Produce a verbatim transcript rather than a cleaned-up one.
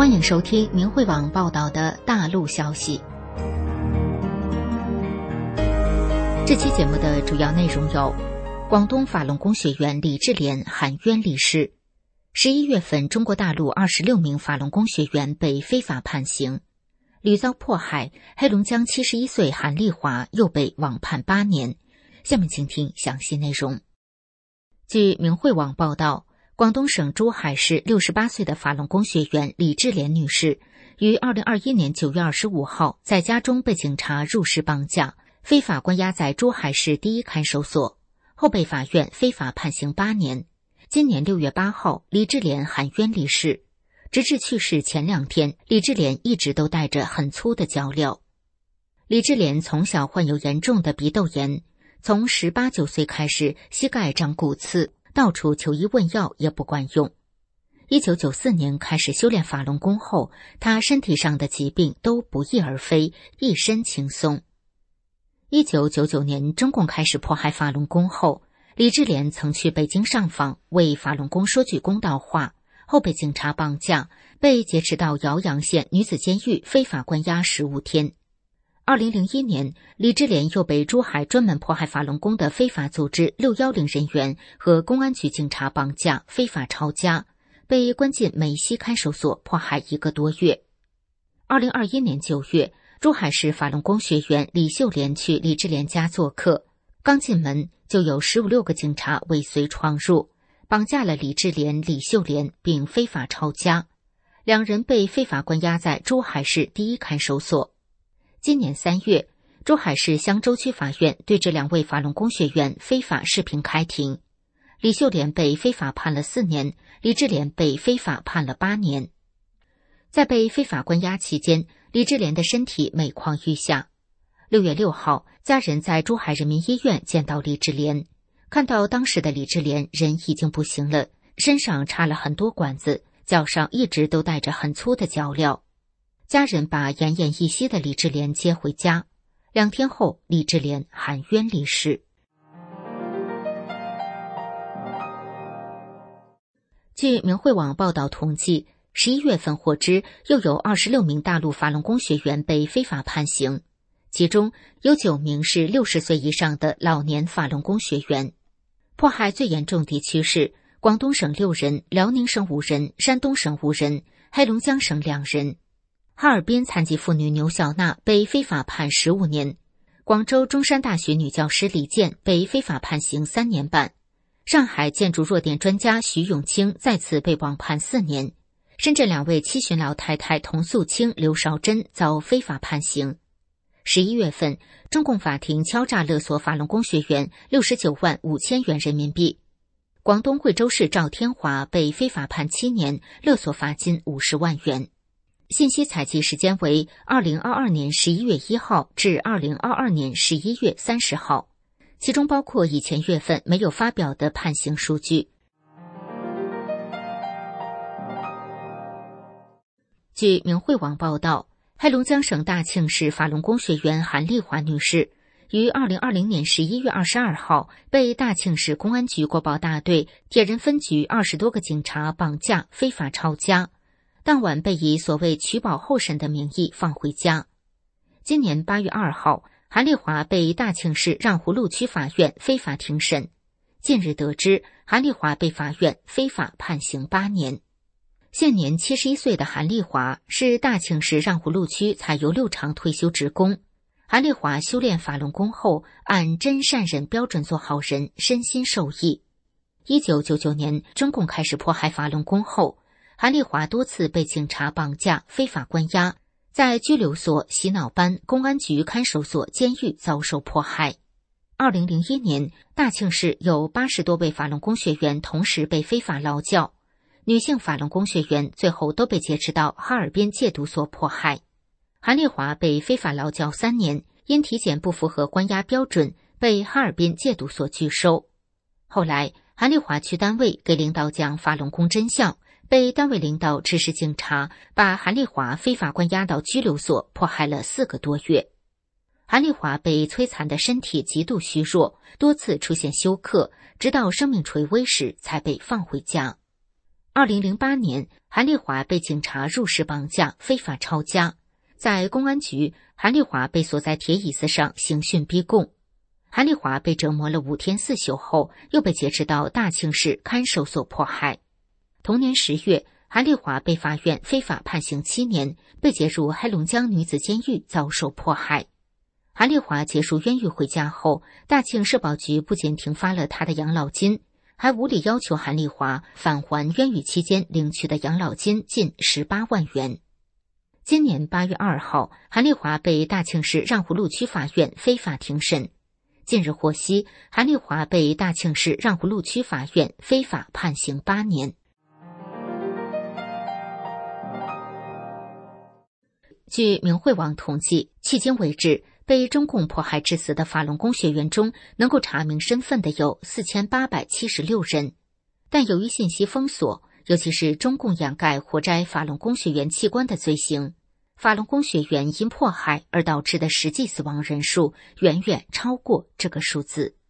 欢迎收听明慧网报道的大陆消息。这期节目的主要内容有：广东法轮功学员李志莲含冤离世；十一月份，中国大陆二十六名法轮功学员被非法判刑；屡遭迫害，黑龙江七十一岁韩丽华又被网判八年。下面请听详细内容。据明慧网报道，广东省珠海市六十八岁的法轮功学员李志莲女士，于二零二一年九月二十五号在家中被警察入室绑架，非法关押在珠海市第一看守所，后被法院非法判刑八年。今年六月八号，李志莲含冤离世。直至去世前两天，李志莲一直都带着很粗的脚镣。李志莲从小患有严重的鼻窦炎，从十八九岁开始，膝盖长骨刺，到处求医问药也不管用。一九九四年开始修炼法轮功后，他身体上的疾病都不翼而飞，一身轻松。一九九九年，中共开始迫害法轮功后，李志莲曾去北京上访，为法轮功说句公道话，后被警察绑架，被劫持到瑶阳县女子监狱非法关押十五天。二零零一年，李志莲又被珠海专门迫害法轮功的非法组织六一零人员和公安局警察绑架，非法抄家，被关进美西看守所迫害一个多月。二零二一年九月，珠海市法轮功学员李秀莲去李志莲家做客，刚进门就有十五六个警察尾随闯入，绑架了李志莲、李秀莲，并非法抄家。两人被非法关押在珠海市第一看守所。今年三月，珠海市香洲区法院对这两位法轮功学员非法视频开庭，李秀莲被非法判了四年，李志莲被非法判了八年。在被非法关押期间，李志莲的身体每况愈下。六月六号，家人在珠海人民医院见到李志莲，看到当时的李志莲人已经不行了，身上插了很多管子，脚上一直都带着很粗的脚镣。家人把奄奄一息的李志莲接回家，两天后，李志莲含冤离世。据明慧网报道统计，十一月份获知又有二十六名大陆法轮功学员被非法判刑，其中有九名是六十岁以上的老年法轮功学员。迫害最严重地区是广东省六人，辽宁省五人，山东省五人，黑龙江省两人。哈尔滨残疾妇女牛小娜被非法判十五年，广州中山大学女教师李健被非法判刑三年半，上海建筑弱点专家徐永清再次被网判四年，深圳两位七旬老太太童素清、刘少珍遭非法判刑。十一月份，中共法庭敲诈勒索法轮功学员六十九万五千元人民币。广东贵州市赵天华被非法判七年，勒索罚金五十万元。信息采集时间为二零二二年十一月一号至二零二二年十一月三十号，其中包括以前月份没有发表的判刑数据。据明慧网报道，黑龙江省大庆市法轮功学员韩丽华女士于二零二零年十一月二十二号被大庆市公安局国保大队铁人分局二十多个警察绑架，非法抄家。当晚被以所谓取保候审的名义放回家。今年八月二号，韩丽华被大庆市让湖路区法院非法庭审。近日得知，韩丽华被法院非法判刑八年。现年七十一岁的韩丽华是大庆市让湖路区采油六厂退休职工。韩丽华修炼法轮功后，按真善忍标准做好人，身心受益。一九九九年，中共开始迫害法轮功后，韩丽华多次被警察绑架，非法关押，在拘留所、洗脑班、公安局看守所、监狱遭受迫害。二零零一年，大庆市有八十多位法轮功学员同时被非法劳教，女性法轮功学员最后都被劫持到哈尔滨戒毒所迫害。韩丽华被非法劳教三年，因体检不符合关押标准，被哈尔滨戒毒所拒收。后来，韩丽华去单位给领导讲法轮功真相，被单位领导指使警察把韩丽华非法关押到拘留所，迫害了四个多月。韩丽华被摧残的身体极度虚弱，多次出现休克，直到生命垂危时才被放回家。 二零零八年，韩丽华被警察入室绑架，非法抄家。在公安局，韩丽华被锁在铁椅子上刑讯逼供。韩丽华被折磨了五天四宿后，又被劫持到大庆市看守所迫害。同年十月，韩丽华被法院非法判刑七年，被解入黑龙江女子监狱遭受迫害。韩丽华结束冤狱回家后，大庆社保局不仅停发了她的养老金，还无理要求韩丽华返还冤狱期间领取的养老金近十八万元。今年八月二号，韩丽华被大庆市让湖路区法院非法庭审。近日获悉，韩丽华被大庆市让湖路区法院非法判刑八年。据明慧网统计，迄今为止，被中共迫害致死的法轮功学员中，能够查明身份的有四千八百七十六人。但由于信息封锁，尤其是中共掩盖活摘法轮功学员器官的罪行，法轮功学员因迫害而导致的实际死亡人数远远超过这个数字。